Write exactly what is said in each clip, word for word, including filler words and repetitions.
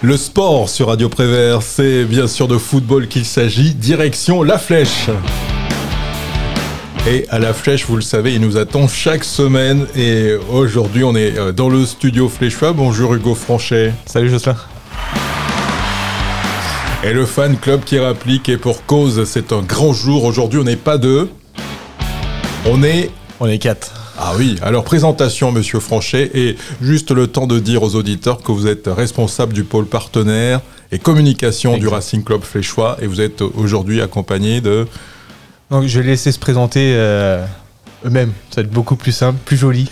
Le sport sur Radio Prévert, c'est bien sûr de football qu'il s'agit. Direction La Flèche. Et à La Flèche, vous le savez, il nous attend chaque semaine. Et aujourd'hui, on est dans le studio Fléchois. Bonjour Hugo Franchet. Salut Jocelyn. Et le fan club qui rapplique, et pour cause, c'est un grand jour. Aujourd'hui, on n'est pas deux. On est... On est quatre. Ah oui, alors présentation Monsieur Franchet, et juste le temps de dire aux auditeurs que vous êtes responsable du pôle partenaire et communication exact. Du Racing Club Fléchois, et vous êtes aujourd'hui accompagné de... Donc je vais laisser se présenter euh, eux-mêmes, ça va être beaucoup plus simple, plus joli.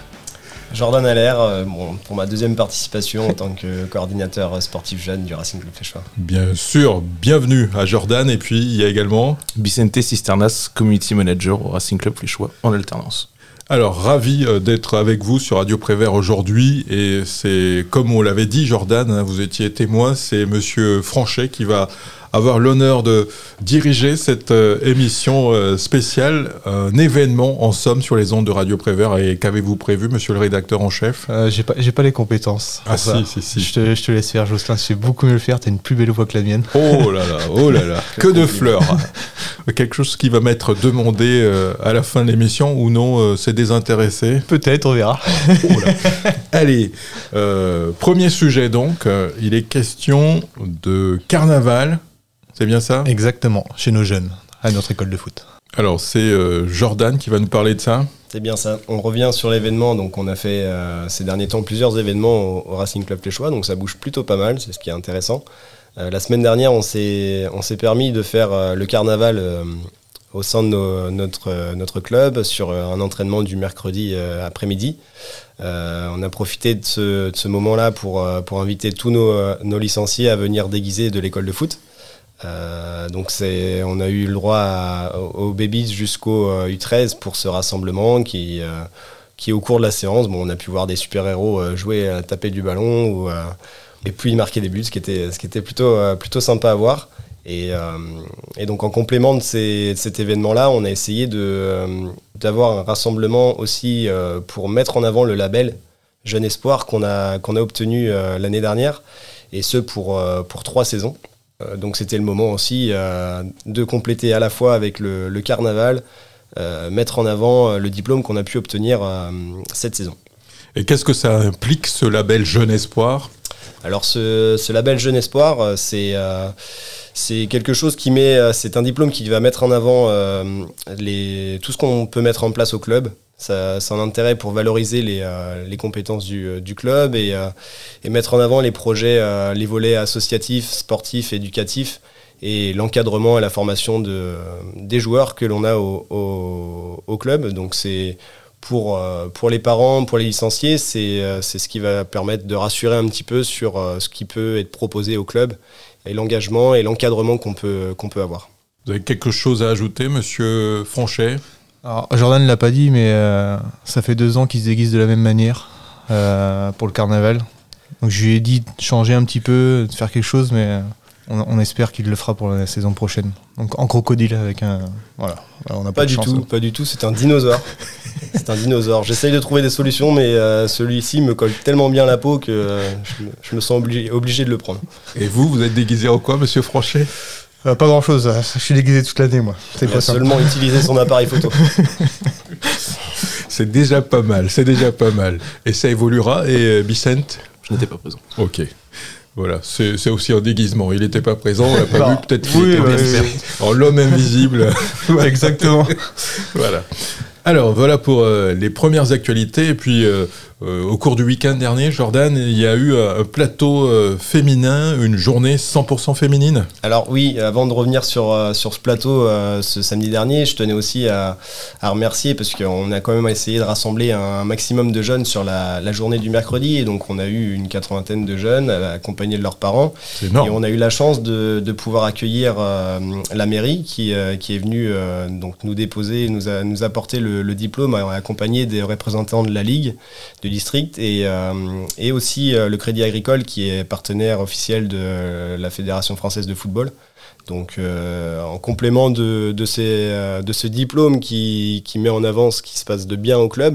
Jordan Allaire, euh, bon, pour ma deuxième participation en tant que coordinateur sportif jeune du Racing Club Fléchois. Bien sûr, bienvenue à Jordan, et puis il y a également... Vicente Cisternas, Community Manager au Racing Club Fléchois en alternance. Alors, ravi d'être avec vous sur Radio Prévert aujourd'hui, et c'est, comme on l'avait dit Jordan, hein, vous étiez témoin, c'est Monsieur Franchet qui va avoir l'honneur de diriger cette euh, émission euh, spéciale, un événement en somme sur les ondes de Radio Prévert. Et qu'avez-vous prévu, monsieur le rédacteur en chef ? euh, J'ai pas, j'ai pas les compétences. Ah si, si, si. Je te, je te laisse faire, Jocelyn, tu sais beaucoup mieux le faire, t'as une plus belle voix que la mienne. Oh là là, oh là là, que de fleurs. Quelque chose qui va m'être demandé euh, à la fin de l'émission, ou non, euh, c'est désintéressé ? Peut-être, on verra. Oh là. Allez, euh, premier sujet donc, euh, il est question de carnaval. C'est bien ça ? Exactement, chez nos jeunes, à notre école de foot. Alors, c'est euh, Jordan qui va nous parler de ça. C'est bien ça. On revient sur l'événement. Donc, on a fait euh, ces derniers temps plusieurs événements au, au Racing Club Fléchois. Donc, ça bouge plutôt pas mal. C'est ce qui est intéressant. Euh, la semaine dernière, on s'est, on s'est permis de faire euh, le carnaval euh, au sein de nos, notre, euh, notre club sur euh, un entraînement du mercredi euh, après-midi. Euh, on a profité de ce, de ce moment-là pour, euh, pour inviter tous nos, euh, nos licenciés à venir déguiser de l'école de foot. Euh, donc c'est, on a eu le droit à, aux babies jusqu'au euh, U treize pour ce rassemblement qui, euh, qui au cours de la séance, bon, on a pu voir des super-héros euh, jouer, euh, taper du ballon ou, euh, et puis marquer des buts, ce qui était, ce qui était plutôt, euh, plutôt sympa à voir. Et, euh, et donc en complément de, ces, de cet événement-là, on a essayé de, euh, d'avoir un rassemblement aussi euh, pour mettre en avant le label Jeune Espoir qu'on a, qu'on a obtenu euh, l'année dernière, et ce pour, euh, pour trois saisons. Donc c'était le moment aussi euh, de compléter à la fois avec le, le carnaval, euh, mettre en avant le diplôme qu'on a pu obtenir euh, cette saison. Et qu'est-ce que ça implique, ce label Jeune Espoir ? Alors ce, ce label Jeune Espoir, c'est, euh, c'est quelque chose qui met, c'est un diplôme qui va mettre en avant euh, les, tout ce qu'on peut mettre en place au club. Ça, c'est un intérêt pour valoriser les, euh, les compétences du, du club et, euh, et mettre en avant les projets, euh, les volets associatifs, sportifs, éducatifs et l'encadrement et la formation de, des joueurs que l'on a au, au, au club. Donc c'est pour, euh, pour les parents, pour les licenciés, c'est, euh, c'est ce qui va permettre de rassurer un petit peu sur euh, ce qui peut être proposé au club et l'engagement et l'encadrement qu'on peut, qu'on peut avoir. Vous avez quelque chose à ajouter, monsieur Franchet ? Alors, Jordan ne l'a pas dit, mais euh, ça fait deux ans qu'ils se déguisent de la même manière euh, pour le carnaval. Donc je lui ai dit de changer un petit peu, de faire quelque chose, mais on, on espère qu'il le fera pour la saison prochaine. Donc en crocodile avec un... Voilà, on n'a pas, pas de du chance, tout, hein. Pas du tout, c'est un dinosaure. C'est un dinosaure. J'essaye de trouver des solutions, mais euh, celui-ci me colle tellement bien la peau que euh, je, je me sens obligé, obligé de le prendre. Et vous, vous êtes déguisé en quoi, monsieur Franchet ? Euh, pas grand chose, je suis déguisé toute l'année moi. C'est pas seulement utiliser son appareil photo. C'est déjà pas mal, c'est déjà pas mal. Et ça évoluera, et euh, Vicente ? Je n'étais pas présent. Ok. Voilà, c'est, c'est aussi un déguisement. Il n'était pas présent, on l'a pas non. vu, peut-être qu'il oui, était oui, bien. oui. En l'homme invisible. Exactement. Voilà. Alors, voilà pour euh, les premières actualités. Et puis, euh, euh, au cours du week-end dernier, Jordan, il y a eu un plateau euh, féminin, une journée cent pour cent féminine. Alors oui, avant de revenir sur, euh, sur ce plateau euh, ce samedi dernier, je tenais aussi à, à remercier parce qu'on a quand même essayé de rassembler un maximum de jeunes sur la, la journée du mercredi. Et donc, on a eu une quatre-vingtaine de jeunes accompagnés de leurs parents. C'est énorme. Et on a eu la chance de, de pouvoir accueillir euh, la mairie qui, euh, qui est venue euh, donc nous déposer, nous, a, nous apporter le, le diplôme accompagné des représentants de la Ligue, du district et, euh, et aussi euh, le Crédit Agricole qui est partenaire officiel de euh, la Fédération française de football. Donc euh, en complément de, de, ces, euh, de ce diplôme qui, qui met en avant ce qui se passe de bien au club,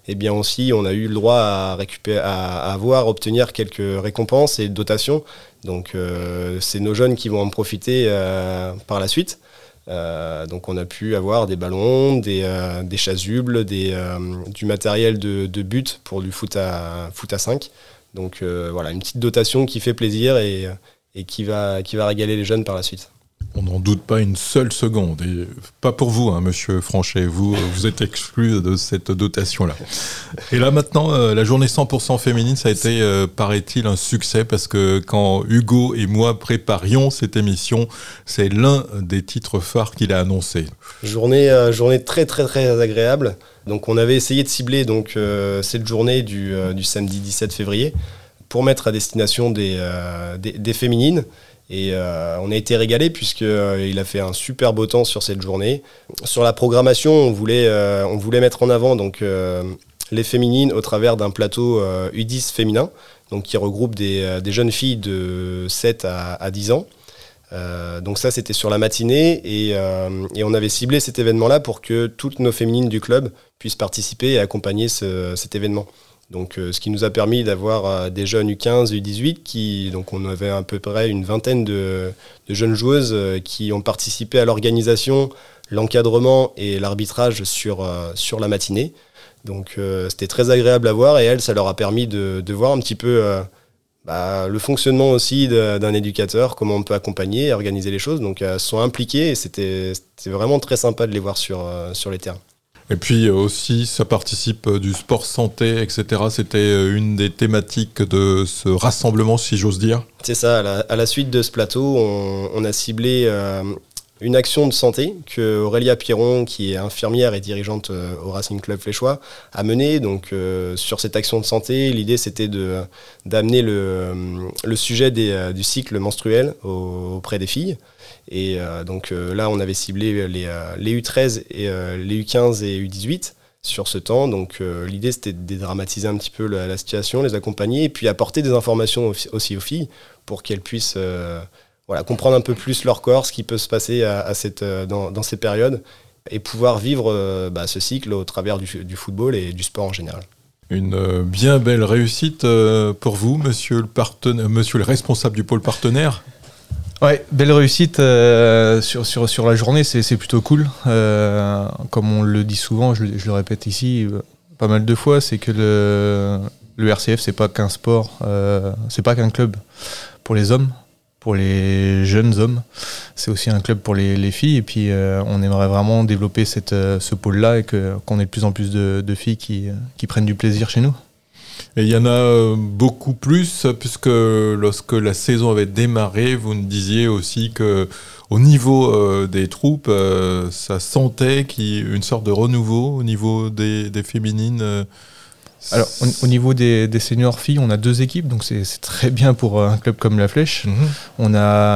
et bien aussi on a eu le droit à récupérer, à, à avoir, obtenir quelques récompenses et dotations. Donc euh, c'est nos jeunes qui vont en profiter euh, par la suite. Euh, donc on a pu avoir des ballons, des, euh, des chasubles, des, euh, du matériel de, de but pour du foot à, foot à cinq. Donc euh, voilà, une petite dotation qui fait plaisir et, et qui, va, qui va régaler les jeunes par la suite. On n'en doute pas une seule seconde. Et pas pour vous, hein, monsieur Franchet. Vous, vous êtes exclu de cette dotation-là. Et là, maintenant, euh, la journée cent pour cent féminine, ça a été, euh, paraît-il, un succès parce que quand Hugo et moi préparions cette émission, c'est l'un des titres phares qu'il a annoncé. Journée, euh, journée très, très, très agréable. Donc, on avait essayé de cibler donc, euh, cette journée du, euh, du samedi dix-sept février pour mettre à destination des, euh, des, des féminines. Et euh, on a été régalés puisqu'il euh, a fait un super beau temps sur cette journée. Sur la programmation, on voulait, euh, on voulait mettre en avant donc, euh, les féminines au travers d'un plateau euh, U dix féminin, donc, qui regroupe des, euh, des jeunes filles de sept à dix ans. Euh, donc ça, c'était sur la matinée et, euh, et on avait ciblé cet événement-là pour que toutes nos féminines du club puissent participer et accompagner ce, cet événement. Donc, euh, ce qui nous a permis d'avoir euh, des jeunes U quinze, U dix-huit, qui, donc on avait à peu près une vingtaine de, de jeunes joueuses euh, qui ont participé à l'organisation, l'encadrement et l'arbitrage sur, euh, sur la matinée. Donc euh, c'était très agréable à voir et elles, ça leur a permis de, de voir un petit peu euh, bah, le fonctionnement aussi de, d'un éducateur, comment on peut accompagner et organiser les choses. Donc elles sont impliquées et c'était, c'était vraiment très sympa de les voir sur, euh, sur les terrains. Et puis aussi, ça participe du sport santé, et cetera. C'était une des thématiques de ce rassemblement, si j'ose dire. C'est ça, à la, à la suite de ce plateau, on, on a ciblé euh, une action de santé que Aurélia Piron, qui est infirmière et dirigeante euh, au Racing Club Fléchois, a menée. Donc euh, sur cette action de santé, l'idée c'était de, d'amener le, le sujet des, du cycle menstruel auprès des filles. Et euh, donc euh, là, on avait ciblé les, euh, les U treize, et, euh, les U quinze et U dix-huit sur ce temps. Donc euh, l'idée, c'était de dédramatiser un petit peu la, la situation, les accompagner et puis apporter des informations aussi aux filles pour qu'elles puissent euh, voilà, comprendre un peu plus leur corps, ce qui peut se passer à, à cette, dans, dans ces périodes et pouvoir vivre euh, bah, ce cycle au travers du, du football et du sport en général. Une euh, bien belle réussite euh, pour vous, monsieur le, partenaire, monsieur le responsable du pôle partenaire. Ouais, belle réussite euh, sur, sur, sur la journée, c'est, c'est plutôt cool. Euh, comme on le dit souvent, je, je le répète ici euh, pas mal de fois, c'est que le, le R C F, c'est pas qu'un sport, euh, c'est pas qu'un club pour les hommes, pour les jeunes hommes. C'est aussi un club pour les, les filles. Et puis, euh, on aimerait vraiment développer cette, ce pôle-là et que, qu'on ait de plus en plus de, de filles qui, qui prennent du plaisir chez nous. Et il y en a beaucoup plus, puisque lorsque la saison avait démarré, vous nous disiez aussi qu'au niveau euh, des troupes, euh, ça sentait qu'il y a une sorte de renouveau au niveau des, des féminines. Euh, Alors, au, au niveau des, des seniors filles, on a deux équipes, donc c'est, c'est très bien pour un club comme la Flèche. Mmh. On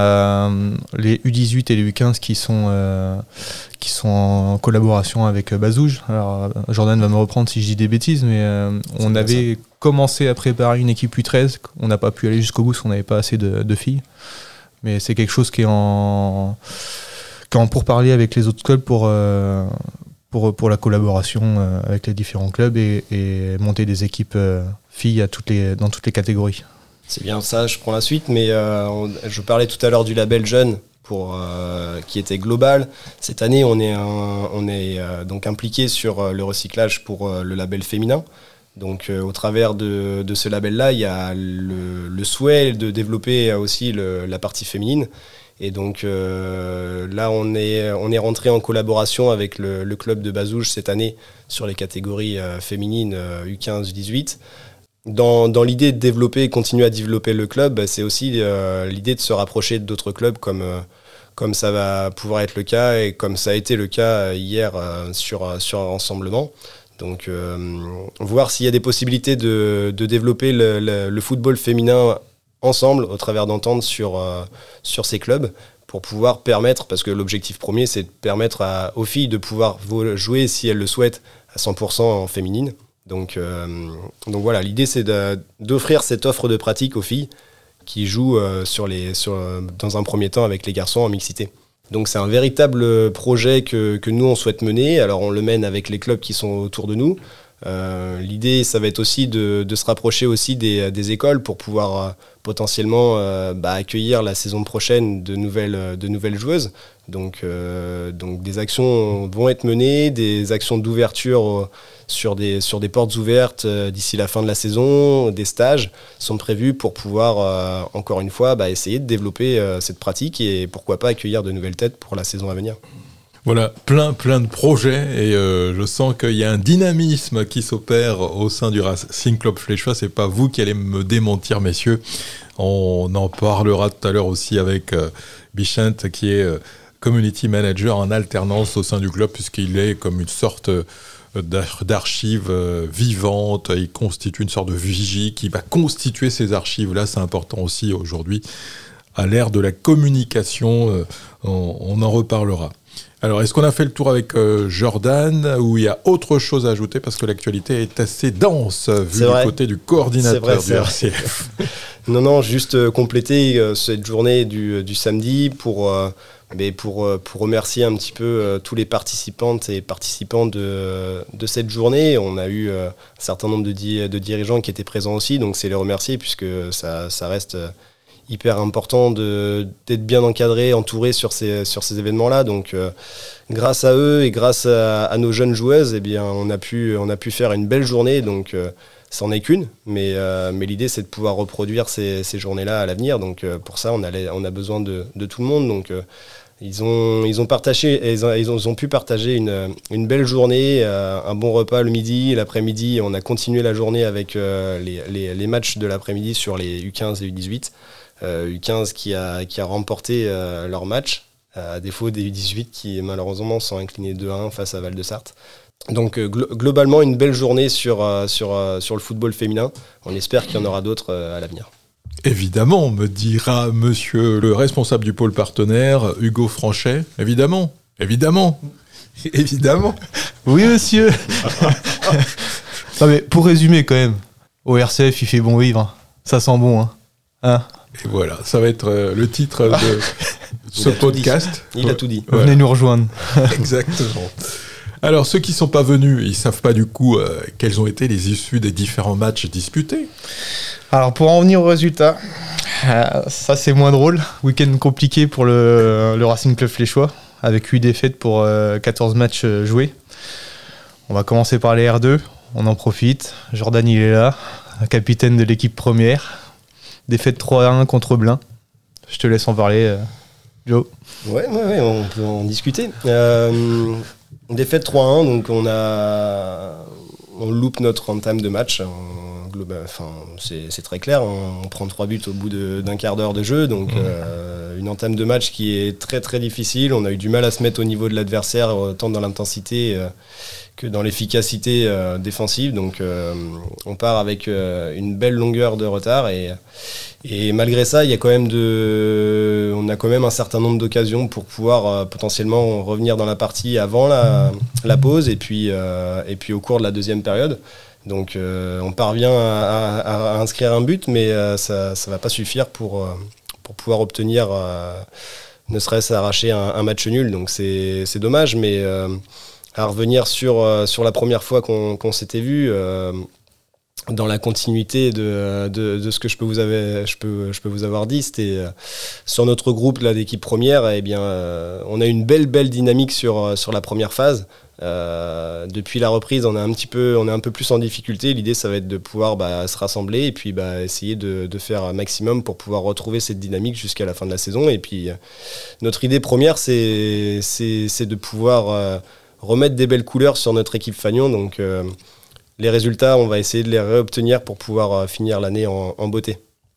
a euh, les U dix-huit et les U quinze qui sont, euh, qui sont en collaboration avec Bazouge. Alors, Jordan va me reprendre si je dis des bêtises, mais euh, on avait commencé à préparer une équipe U treize. On n'a pas pu aller jusqu'au bout parce qu'on n'avait pas assez de, de filles. Mais c'est quelque chose qui est en, qui est en pourparlers avec les autres clubs pour... Euh, Pour, pour la collaboration euh, avec les différents clubs et, et monter des équipes euh, filles à toutes les, dans toutes les catégories. C'est bien ça, je prends la suite, mais euh, on, je parlais tout à l'heure du label jeune pour, euh, qui était global. Cette année, on est, un, on est euh, donc impliqué sur le recyclage pour euh, le label féminin. Donc euh, au travers de, de ce label-là, il y a le, le souhait de développer aussi le, la partie féminine. Et donc euh, là, on est, on est rentré en collaboration avec le, le club de Bazouge cette année sur les catégories euh, féminines euh, U quinze, U dix-huit. Dans, dans l'idée de développer et continuer à développer le club, bah, c'est aussi euh, l'idée de se rapprocher d'autres clubs comme, euh, comme ça va pouvoir être le cas et comme ça a été le cas hier euh, sur, sur un rassemblement. Donc euh, voir s'il y a des possibilités de, de développer le, le, le football féminin ensemble au travers d'entendre sur, euh, sur ces clubs pour pouvoir permettre, parce que l'objectif premier c'est de permettre à, aux filles de pouvoir jouer si elles le souhaitent à cent pour cent en féminine. Donc, euh, donc voilà, l'idée c'est de, d'offrir cette offre de pratique aux filles qui jouent euh, sur les, sur, dans un premier temps avec les garçons en mixité. Donc c'est un véritable projet que, que nous on souhaite mener. Alors on le mène avec les clubs qui sont autour de nous. Euh, l'idée, ça va être aussi de, de se rapprocher aussi des, des écoles pour pouvoir euh, potentiellement euh, bah, accueillir la saison prochaine de nouvelles, de nouvelles joueuses. Donc, euh, donc des actions vont être menées, des actions d'ouverture euh, sur, des, sur des portes ouvertes euh, d'ici la fin de la saison, des stages sont prévus pour pouvoir, euh, encore une fois, bah, essayer de développer euh, cette pratique et pourquoi pas accueillir de nouvelles têtes pour la saison à venir. Voilà, plein, plein de projets et euh, je sens qu'il y a un dynamisme qui s'opère au sein du Racing Club Fléchois. C'est pas vous qui allez me démentir, messieurs. On en parlera tout à l'heure aussi avec euh, Bichente, qui est euh, community manager en alternance au sein du club, puisqu'il est comme une sorte euh, d'archive euh, vivante. Il constitue une sorte de vigie qui va constituer ces archives-là. C'est important aussi aujourd'hui. À l'ère de la communication, euh, on, on en reparlera. Alors, est-ce qu'on a fait le tour avec euh, Jordan, ou il y a autre chose à ajouter, parce que l'actualité est assez dense, vu C'est du vrai. côté du coordinateur C'est vrai, du c'est R C F. Non, non, juste euh, compléter euh, cette journée du, du samedi pour, euh, mais pour, euh, pour remercier un petit peu euh, tous les participantes et participants de, de cette journée. On a eu euh, un certain nombre de, di- de dirigeants qui étaient présents aussi, donc c'est les remercier, puisque ça, ça reste... Euh, hyper important de, d'être bien encadré, entouré sur ces, sur ces événements-là. Donc, euh, grâce à eux et grâce à, à nos jeunes joueuses, eh bien, on a pu, on a pu faire une belle journée. Donc, euh, ça n'en est qu'une, mais, euh, mais l'idée, c'est de pouvoir reproduire ces, ces journées-là à l'avenir. Donc, euh, pour ça, on a, les, on a besoin de, de tout le monde. Donc, euh, ils ont, ils ont partagé, ils ont, ils ont, ils ont pu partager une, une belle journée, euh, un bon repas le midi, l'après-midi. On a continué la journée avec euh, les, les, les matchs de l'après-midi sur les U quinze et U dix-huit. Euh, U quinze qui a, qui a remporté euh, leur match, euh, à défaut des U dix-huit qui malheureusement sont inclinés deux à un face à Val-de-Sarthe. Donc euh, glo- globalement une belle journée sur, euh, sur, euh, sur le football féminin. On espère qu'il y en aura d'autres euh, à l'avenir. Évidemment, me dira monsieur le responsable du pôle partenaire, Hugo Franchet. Évidemment, évidemment, évidemment. Oui, monsieur. Non, mais pour résumer quand même, au R C F, il fait bon vivre. Ça sent bon, hein. Hein. Et voilà, ça va être euh, le titre de ce Il a tout podcast. Il a tout dit. Ouais. Venez nous rejoindre. Exactement. Alors, ceux qui ne sont pas venus, ils ne savent pas du coup euh, quelles ont été les issues des différents matchs disputés. Alors, pour en venir au résultat, euh, ça c'est moins drôle. Week-end compliqué pour le, le Racing Club Fléchois, avec huit défaites pour euh, quatorze matchs euh, joués. On va commencer par les R deux, on en profite. Jordan, il est là, capitaine de l'équipe première. Défaite trois à un contre Blain. Je te laisse en parler, euh, Joe. Ouais, ouais, ouais, on peut en discuter. Euh, défaite trois à un, donc on a, on loupe notre entame de match. On, global, enfin, c'est, c'est très clair. On, on prend trois buts au bout de, d'un quart d'heure de jeu, donc euh, une entame de match qui est très très difficile. On a eu du mal à se mettre au niveau de l'adversaire, autant dans l'intensité euh, que dans l'efficacité euh, défensive. Donc euh, on part avec euh, une belle longueur de retard et Et malgré ça, il y a quand même de, on a quand même un certain nombre d'occasions pour pouvoir euh, potentiellement revenir dans la partie avant la, la pause et puis, euh, et puis au cours de la deuxième période. Donc euh, on parvient à, à, à inscrire un but, mais euh, ça ne va pas suffire pour, euh, pour pouvoir obtenir, euh, ne serait-ce arracher un, un match nul. Donc c'est, c'est dommage, mais euh, à revenir sur, euh, sur la première fois qu'on, qu'on s'était vu, euh, dans la continuité de, de, de ce que je peux vous avoir, je peux, je peux vous avoir dit, c'était euh, sur notre groupe là, d'équipe première, eh bien, euh, on a une belle, belle dynamique sur, sur la première phase. Euh, depuis la reprise, on est un petit peu, on est un peu plus en difficulté. L'idée, ça va être de pouvoir bah, se rassembler et puis bah, essayer de, de faire un maximum pour pouvoir retrouver cette dynamique jusqu'à la fin de la saison. Et puis, euh, notre idée première, c'est, c'est, c'est de pouvoir euh, remettre des belles couleurs sur notre équipe Fagnon. Donc, euh, les résultats, on va essayer de les réobtenir pour pouvoir euh, finir l'année en, en beauté.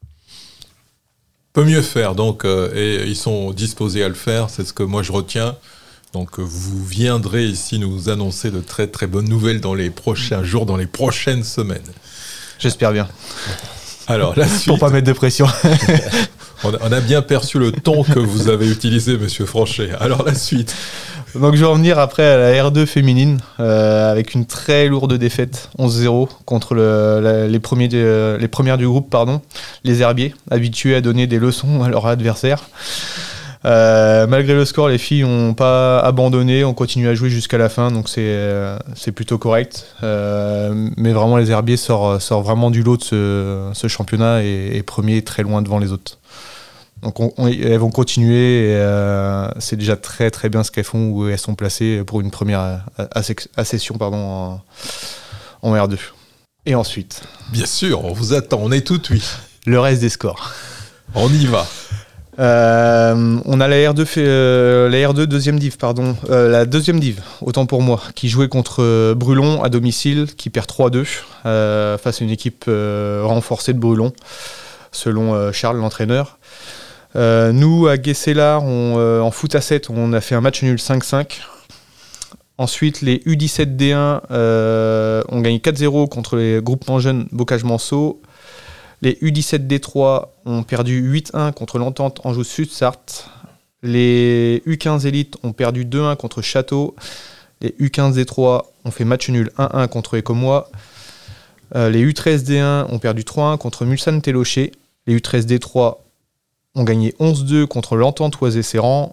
Peut mieux faire, donc, euh, et ils sont disposés à le faire, c'est ce que moi je retiens. Donc vous viendrez ici nous annoncer de très très bonnes nouvelles dans les prochains jours, dans les prochaines semaines. J'espère bien. Alors la suite. Pour pas mettre de pression. on, a, on a bien perçu le ton que vous avez utilisé, monsieur Franchet. Alors la suite. Donc je vais en venir après à la R deux féminine, euh, avec une très lourde défaite, onze zéro, contre le, la, les, premiers de, les premières du groupe, pardon, les Herbiers, habitués à donner des leçons à leurs adversaires. Euh, malgré le score, les filles n'ont pas abandonné, ont continué à jouer jusqu'à la fin, donc c'est, euh, c'est plutôt correct. Euh, mais vraiment, les Herbiers sortent sort vraiment du lot de ce, ce championnat et est premier très loin devant les autres. Donc on, on, elles vont continuer et euh, c'est déjà très très bien ce qu'elles font, où elles sont placées pour une première accession pardon, en, en R deux. Et ensuite, bien sûr, on vous attend, on est tout oui. Le reste des scores. On y va. Euh, on a la R deux, fait, euh, la R deux deuxième div, pardon, euh, la deuxième div, autant pour moi, qui jouait contre Brulon à domicile, qui perd trois deux euh, face à une équipe euh, renforcée de Brulon, selon euh, Charles, l'entraîneur. Euh, nous, à Guesselar, on, euh, en foot à sept, on a fait un match nul cinq cinq. Ensuite, les U dix-sept D un euh, ont gagné quatre zéro contre les groupements jeunes Bocage-Manceau. Les U dix-sept D trois ont perdu huit un contre l'Entente Anjou-Sud-Sarthe. Les U quinze Élites ont perdu deux un contre Château. Les U quinze D trois ont fait match nul un un contre Écomois. Euh, les U treize D un ont perdu trois un contre Mulsanne-Télocher. Les U treize D trois ont gagné onze deux contre l'Entente Oisé-Serran.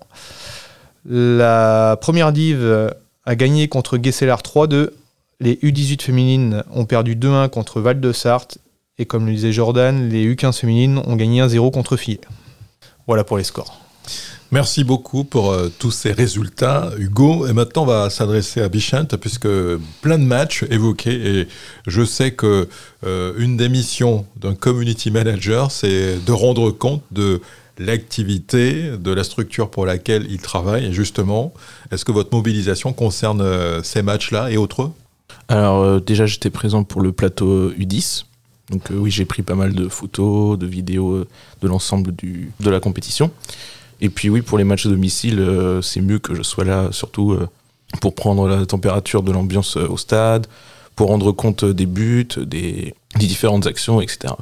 La première div a gagné contre Guesselar trois deux. Les U dix-huit féminines ont perdu deux un contre Val-de-Sarthe. Et comme le disait Jordan, les U quinze féminines ont gagné un zéro contre Fillet. Voilà pour les scores. Merci beaucoup pour euh, tous ces résultats, Hugo. Et maintenant, on va s'adresser à Bichent, puisque plein de matchs évoqués. Et je sais que euh, une des missions d'un community manager, c'est de rendre compte de l'activité, de la structure pour laquelle il travaille. Et justement, est-ce que votre mobilisation concerne euh, ces matchs-là et autres ? Alors euh, déjà, j'étais présent pour le plateau U dix. Donc euh, oui, j'ai pris pas mal de photos, de vidéos euh, de l'ensemble du, de la compétition. Et puis oui, pour les matchs à domicile, euh, c'est mieux que je sois là, surtout euh, pour prendre la température de l'ambiance euh, au stade, pour rendre compte des buts, des, des différentes actions, et cetera.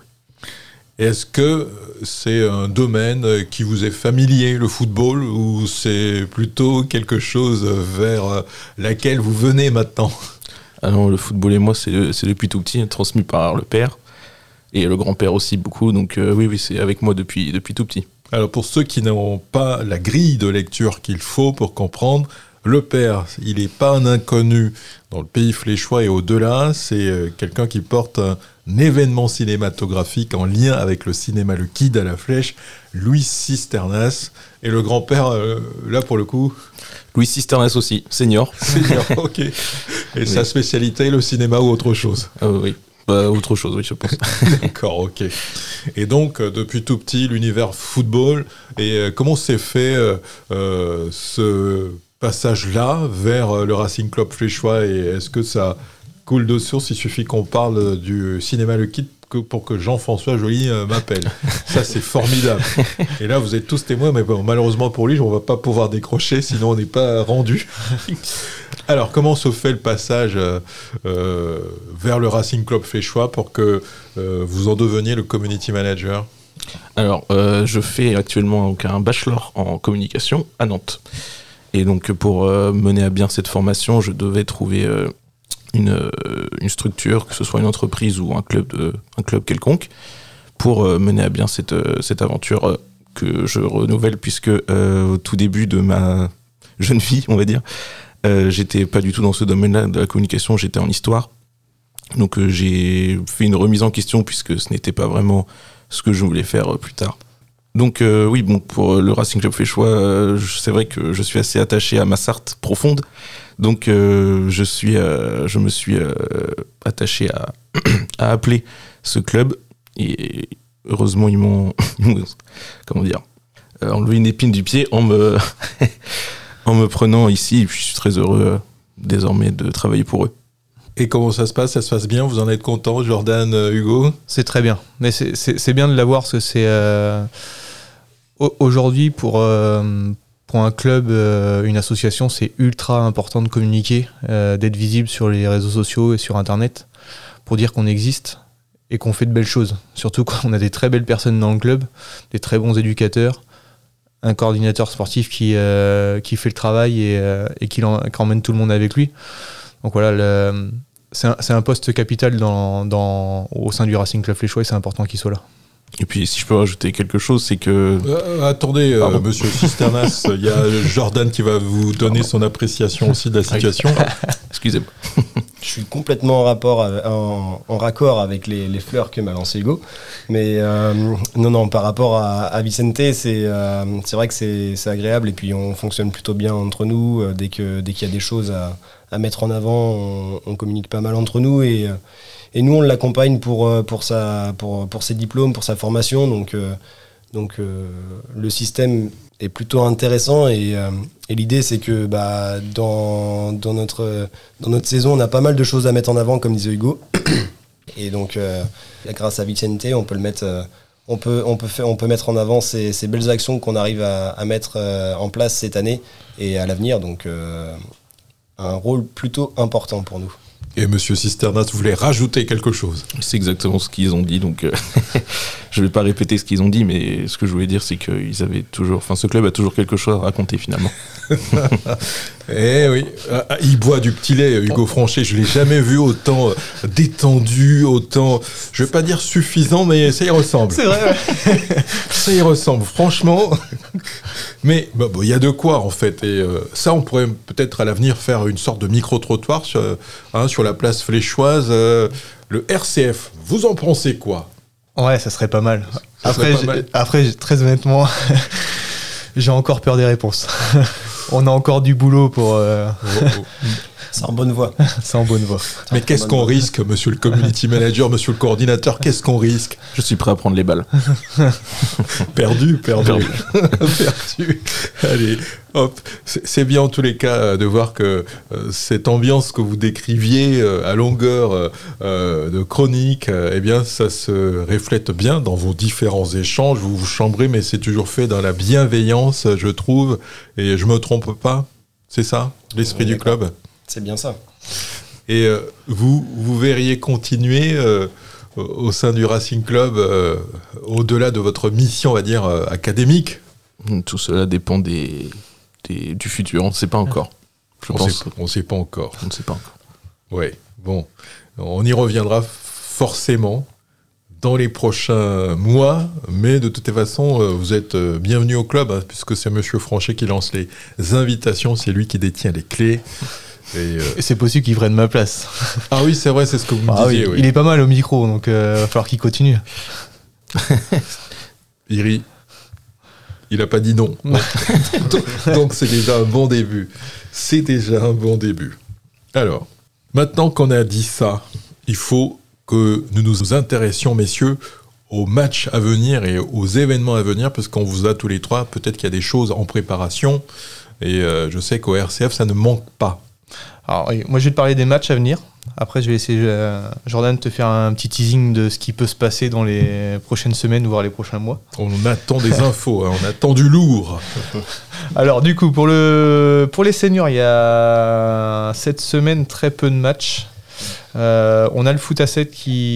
Et est-ce que c'est un domaine qui vous est familier, le football, ou c'est plutôt quelque chose vers laquelle vous venez maintenant ? Ah non, le football et moi, c'est, c'est depuis tout petit, transmis par le père, et le grand-père aussi beaucoup, donc euh, oui, oui, c'est avec moi depuis, depuis tout petit. Alors pour ceux qui n'ont pas la grille de lecture qu'il faut pour comprendre, le père, il n'est pas un inconnu dans le pays fléchois et au-delà, c'est quelqu'un qui porte un événement cinématographique en lien avec le cinéma Le Kid à la Flèche, Louis Cisternas, et le grand-père, euh, là pour le coup... Louis Cisternas aussi, senior. Senior, ok. Et oui. Sa spécialité, le cinéma ou autre chose ? euh, Oui. Bah, autre chose, oui, je pense. D'accord, ok. Et donc, euh, depuis tout petit, l'univers football. Et euh, comment s'est fait euh, euh, ce passage-là vers euh, le Racing Club Fléchois ? Et est-ce que ça coule de source ? Il suffit qu'on parle du cinéma Le Kid que pour que Jean-François Joly euh, m'appelle. Ça, c'est formidable. Et là, vous êtes tous témoins, mais bon, malheureusement pour lui, on ne va pas pouvoir décrocher, sinon on n'est pas rendu. Alors, comment se fait le passage euh, euh, vers le Racing Club Fléchois pour que euh, vous en deveniez le community manager ? Alors, euh, je fais actuellement donc, un bachelor en communication à Nantes. Et donc, pour euh, mener à bien cette formation, je devais trouver euh, une, euh, une structure, que ce soit une entreprise ou un club, de, un club quelconque, pour euh, mener à bien cette, euh, cette aventure euh, que je renouvelle, puisque euh, au tout début de ma jeune vie, on va dire, Euh, j'étais pas du tout dans ce domaine-là de la communication, j'étais en histoire. Donc euh, j'ai fait une remise en question puisque ce n'était pas vraiment ce que je voulais faire euh, plus tard. Donc euh, oui, bon, pour le Racing Club Fléchois, euh, c'est vrai que je suis assez attaché à ma Sarthe profonde. Donc euh, je, suis, euh, je me suis euh, attaché à, à appeler ce club. Et heureusement, ils m'ont, comment dire, euh, enlevé une épine du pied en me... en me prenant ici, et puis je suis très heureux euh, désormais de travailler pour eux. Et comment ça se passe ? Ça se passe bien ? Vous en êtes content, Jordan, euh, Hugo ? C'est très bien. Mais c'est, c'est, c'est bien de l'avoir, parce que c'est... Euh, aujourd'hui, pour, euh, pour un club, euh, une association, c'est ultra important de communiquer, euh, d'être visible sur les réseaux sociaux et sur Internet, pour dire qu'on existe et qu'on fait de belles choses. Surtout quand on a des très belles personnes dans le club, des très bons éducateurs, un coordinateur sportif qui, euh, qui fait le travail et, euh, et qui, en, qui emmène tout le monde avec lui. Donc voilà, le, c'est, un, c'est un poste capital dans, dans, au sein du Racing Club Fléchois et c'est important qu'il soit là. Et puis, si je peux rajouter quelque chose, c'est que... Euh, attendez, euh, monsieur Cisternas, il y a Jordan qui va vous donner son appréciation aussi de la situation. Excusez-moi. Je suis complètement en, rapport, avec- en, en raccord avec les, les fleurs que m'a lancé Hugo. Mais euh, non, non, par rapport à, à Vicente, c'est euh, c'est vrai que c'est c'est agréable. Et puis, on fonctionne plutôt bien entre nous. Euh, Dès que dès qu'il y a des choses à, à mettre en avant, on, on communique pas mal entre nous. Et... euh, Et nous, on l'accompagne pour, euh, pour, sa, pour, pour ses diplômes, pour sa formation. Donc, euh, donc euh, le système est plutôt intéressant. Et, euh, et l'idée, c'est que bah, dans, dans, notre, dans notre saison, on a pas mal de choses à mettre en avant, comme disait Hugo. Et donc, euh, grâce à Vicente, on peut, le mettre, euh, on peut, on peut, faire, on peut mettre en avant ces, ces belles actions qu'on arrive à, à mettre euh, en place cette année et à l'avenir. Donc, euh, un rôle plutôt important pour nous. Et monsieur Cisternas voulait rajouter quelque chose. C'est exactement ce qu'ils ont dit, donc euh, je ne vais pas répéter ce qu'ils ont dit, mais ce que je voulais dire, c'est qu'ils avaient toujours, enfin, ce club a toujours quelque chose à raconter finalement. Eh oui, ah, il boit du petit lait, Hugo Franchet. Je l'ai jamais vu autant détendu, autant, je vais pas dire suffisant, mais ça y ressemble. C'est vrai, ouais. Ça y ressemble, franchement. Mais bah, bon, il y a de quoi en fait. Et euh, ça, on pourrait peut-être à l'avenir faire une sorte de micro-trottoir sur, hein, sur la place Fléchoise. Euh, le R C F, vous en pensez quoi? Ouais, ça serait pas mal. Ça Après, serait pas j'ai- mal. après j'ai- très honnêtement, j'ai encore peur des réponses. On a encore du boulot pour euh, Oh, oh. C'est en bonne voie. ça en bonne voie. Mais qu'est-ce qu'on risque, monsieur le community manager, monsieur le coordinateur? Qu'est-ce qu'on risque? Je suis prêt à prendre les balles. Perdu, perdu. Perdu. Allez, hop. C'est c'est bien en tous les cas euh, de voir que euh, cette ambiance que vous décriviez euh, à longueur euh, euh, de chronique, euh, eh bien, ça se reflète bien dans vos différents échanges. Vous vous chambrez, mais c'est toujours fait dans la bienveillance, je trouve. Et je me trompe pas? C'est ça, l'esprit Oui, du d'accord. club? C'est bien ça. Et euh, vous, vous verriez continuer euh, au- au sein du Racing Club, euh, au-delà de votre mission, on va dire, euh, académique? Tout cela dépend des, des- du futur, on ne sait pas encore. Je On pense. sait, on sait pas encore. On ne sait pas encore. Ouais, bon, on y reviendra forcément dans les prochains mois, mais de toute façon, euh, vous êtes euh, bienvenus au club, hein, puisque c'est monsieur Franchet qui lance les invitations, c'est lui qui détient les clés. Et, euh, Et c'est possible qu'il prenne ma place. Ah oui, c'est vrai, c'est ce que vous me Ah oui, disiez. oui. il est pas mal au micro, donc il va falloir qu'il continue. Il rit. Il n'a pas dit non. donc, donc c'est déjà un bon début. C'est déjà un bon début. Alors, maintenant qu'on a dit ça, il faut que nous nous intéressions, messieurs, aux matchs à venir et aux événements à venir, parce qu'on vous a tous les trois, peut-être qu'il y a des choses en préparation, et euh, je sais qu'au R C F, ça ne manque pas. Alors, oui, moi, je vais te parler des matchs à venir. Après, je vais essayer, euh, Jordan, de te faire un petit teasing de ce qui peut se passer dans les prochaines semaines, voire les prochains mois. On attend des infos, hein, on attend du lourd. Alors, du coup, pour, le, pour les seniors, il y a cette semaine très peu de matchs. Euh, on a le foot à sept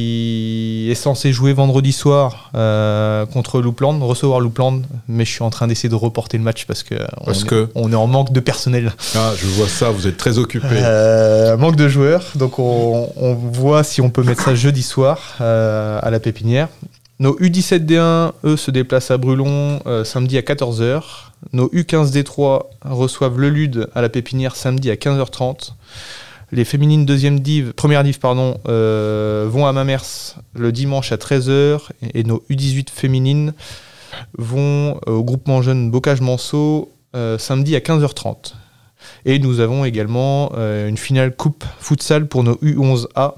qui est censé jouer vendredi soir euh, contre Loupland, recevoir Loupland, mais je suis en train d'essayer de reporter le match parce que, Parce on, que est, on est en manque de personnel. Ah, je vois ça, vous êtes très occupé. Euh, manque de joueurs, donc on, on voit si on peut mettre ça jeudi soir euh, à la Pépinière. Nos U dix-sept D un, eux, se déplacent à Brulon euh, samedi à quatorze heures. Nos U quinze D trois reçoivent le Lude à la Pépinière samedi à quinze heures trente. Les féminines deuxième div, première div pardon, euh, vont à Mamers le dimanche à treize heures et, et nos U dix-huit féminines vont au groupement jeune Bocage-Manceau euh, samedi à quinze heures trente. Et nous avons également euh, une finale coupe futsal pour nos U onze A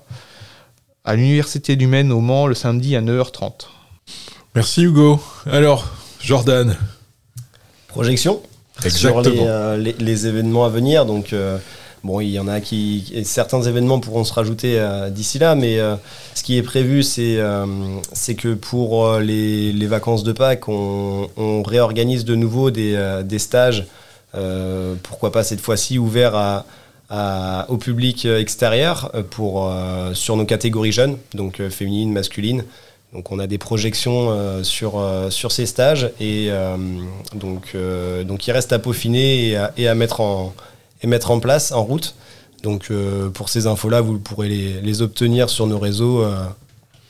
à l'Université du Maine au Mans le samedi à neuf heures trente. Merci Hugo. Alors, Jordan. Projection Exactement. sur les, euh, les, les événements à venir. Donc, euh, bon, il y en a qui. et certains événements pourront se rajouter euh, d'ici là, mais euh, ce qui est prévu, c'est euh, c'est que pour euh, les, les vacances de Pâques, on, on réorganise de nouveau des, euh, des stages. Euh, pourquoi pas cette fois-ci ouverts à, à, au public extérieur pour, euh, sur nos catégories jeunes, donc euh, féminines, masculines. Donc on a des projections euh, sur, euh, sur ces stages et euh, donc, euh, donc il reste à peaufiner et à, et à mettre, en, et mettre en place, en route. Donc euh, pour ces infos-là, vous pourrez les, les obtenir sur nos réseaux euh,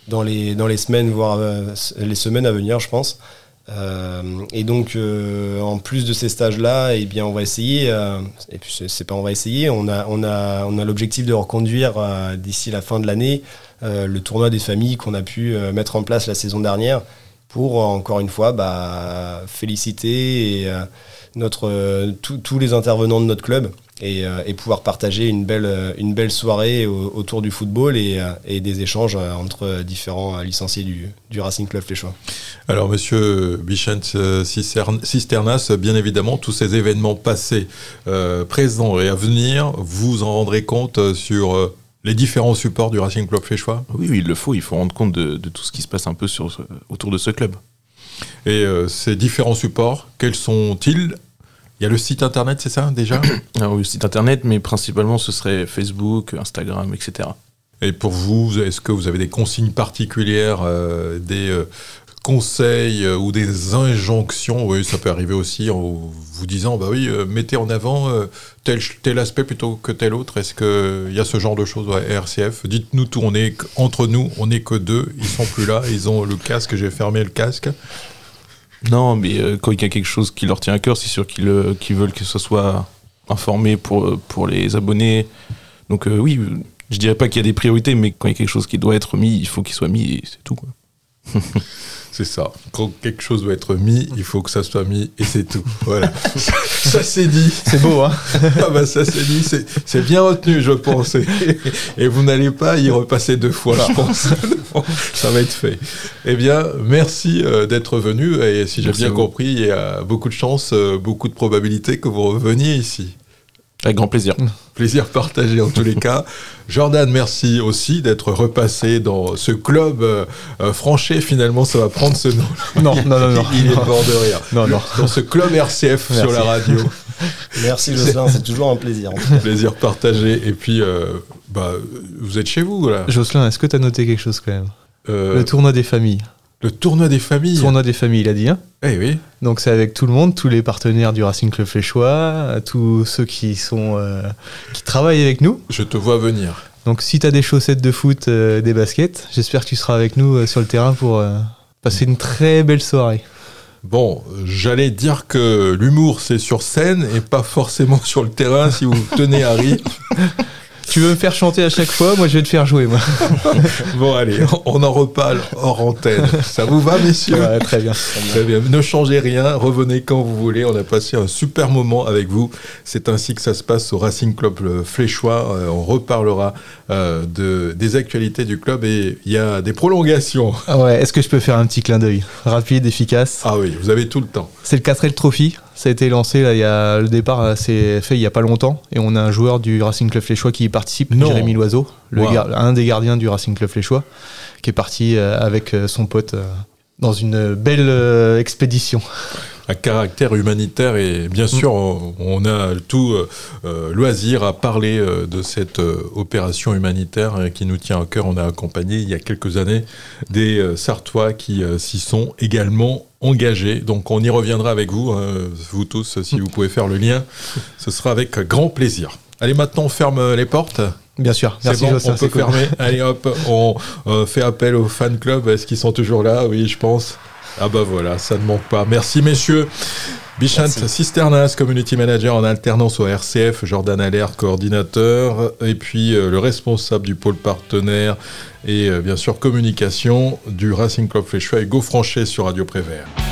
dans les, dans les semaines, voire euh, les semaines à venir, je pense. Euh, et donc, euh, en plus de ces stages-là, eh bien, on va essayer, euh, et puis c'est, c'est pas on va essayer, on a, on a, on a l'objectif de reconduire euh, d'ici la fin de l'année euh, le tournoi des familles qu'on a pu euh, mettre en place la saison dernière pour, encore une fois, bah, féliciter et, euh, notre, euh, tous les intervenants de notre club. Et, euh, et pouvoir partager une belle, une belle soirée au, autour du football et, euh, et des échanges entre différents licenciés du, du Racing Club Fléchois. Alors, monsieur Bichent Cisternas, bien évidemment, tous ces événements passés, euh, présents et à venir, vous en rendrez compte sur euh, les différents supports du Racing Club Fléchois ? Oui, oui, il le faut, il faut rendre compte de, de tout ce qui se passe un peu sur, autour de ce club. Et euh, ces différents supports, quels sont-ils ? Il y a le site internet, c'est ça, déjà ? Alors, le site internet, mais principalement, ce serait Facebook, Instagram, et cetera. Et pour vous, est-ce que vous avez des consignes particulières, euh, des euh, conseils euh, ou des injonctions ? Oui, ça peut arriver aussi en vous disant, bah oui, euh, mettez en avant euh, tel, tel aspect plutôt que tel autre. Est-ce qu'il y a ce genre de choses à R C F ? Dites-nous tout, on est, entre nous, on n'est que deux, ils sont plus là, ils ont le casque, j'ai fermé le casque. Non, mais euh, quand il y a quelque chose qui leur tient à cœur, c'est sûr qu'ils, euh, qu'ils veulent que ce soit informé pour, pour les abonnés. Donc euh, oui, je dirais pas qu'il y a des priorités, mais quand il y a quelque chose qui doit être mis, il faut qu'il soit mis et c'est tout, quoi. C'est ça. Quand quelque chose doit être mis, il faut que ça soit mis et c'est tout. Voilà. Ça, ça c'est dit. C'est beau, hein ? Ah bah ça c'est dit. C'est, c'est bien retenu, je pense. Et, et vous n'allez pas y repasser deux fois, je pense. Ça va être fait. Eh bien, merci euh, d'être venu. Et si j'ai merci bien compris, il y a beaucoup de chances, euh, beaucoup de probabilités que vous reveniez ici. Avec grand plaisir. Plaisir partagé en tous les cas. Jordan, merci aussi d'être repassé dans ce club euh, euh, Franchet. Finalement, ça va prendre ce nom. Non, non, non, non. Il est mort de rire. Non, non. Dans ce club R C F merci. Sur la radio. Merci Jocelyn, c'est toujours un plaisir. Plaisir partagé. Et puis, euh, bah, vous êtes chez vous là. Jocelyn, est-ce que tu as noté quelque chose quand même ? euh, Le tournoi des familles. Le tournoi des familles. Le tournoi des familles, il a dit, hein ? Eh oui. Donc c'est avec tout le monde, tous les partenaires du Racing Club Fléchois, tous ceux qui sont euh, qui travaillent avec nous. Je te vois venir. Donc si tu as des chaussettes de foot, euh, des baskets, j'espère que tu seras avec nous euh, sur le terrain pour euh, passer une très belle soirée. Bon, j'allais dire que l'humour c'est sur scène et pas forcément sur le terrain si vous tenez à rire. Tu veux me faire chanter à chaque fois, moi je vais te faire jouer, moi. Bon, allez, on en reparle hors antenne. Ça vous va, messieurs ? Ouais, très bien. Très bien. Ne changez rien, revenez quand vous voulez. On a passé un super moment avec vous. C'est ainsi que ça se passe au Racing Club Fléchois. Euh, on reparlera euh, de, des actualités du club et il y a des prolongations. Ah ouais, est-ce que je peux faire un petit clin d'œil ? Rapide, efficace. Ah oui, vous avez tout le temps. C'est le quatre L Trophy. Ça a été lancé, là, il y a, le départ s'est fait il n'y a pas longtemps. Et on a un joueur du Racing Club Fléchois qui y participe, non. Jérémy Loiseau, le wow. gar- un des gardiens du Racing Club Fléchois, qui est parti euh, avec euh, son pote euh, dans une belle euh, expédition. Un caractère humanitaire et bien sûr on, on a tout euh, loisir à parler euh, de cette euh, opération humanitaire euh, qui nous tient à cœur. On a accompagné il y a quelques années des euh, Sartois qui euh, s'y sont également engagés. Donc on y reviendra avec vous, hein, vous tous, si vous pouvez faire le lien, ce sera avec grand plaisir. Allez, maintenant on ferme les portes. Bien sûr, merci. C'est bon, Jocelyn, on peut fermer. Cool. Allez hop, on euh, fait appel aux fan clubs. Est-ce qu'ils sont toujours là ? Oui, je pense. Ah bah voilà, ça ne manque pas. Merci messieurs. Bichent Cisternas, Community Manager en alternance au R C F, Jordan Allert, coordinateur, et puis euh, le responsable du pôle partenaire et euh, bien sûr communication du Racing Club Fléchois, Hugo Franchet sur Radio Prévert.